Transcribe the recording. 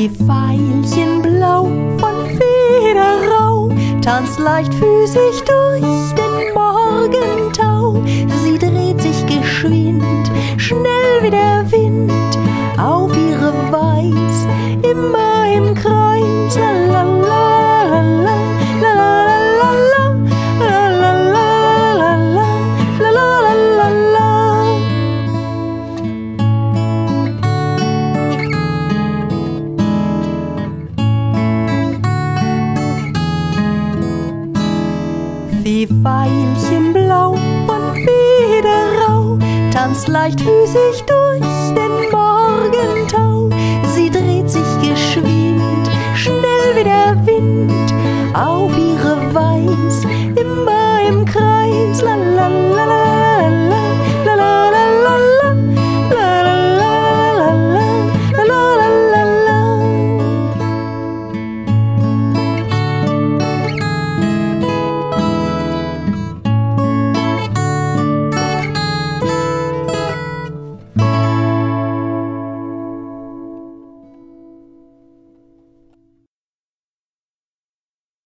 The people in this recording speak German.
Wie Veilchenblau von Federrau tanzt leichtfüßig durch den Morgentau. Sie dreht sich geschwind, schnell wie der Wind, auf ihre Weis, immer im Kreis. La la la la la la la la la la la la. Wie Veilchenblau von Federrau tanzt leichtfüßig durch den Morgentau. Sie dreht sich geschwind, schnell wie der Wind, auf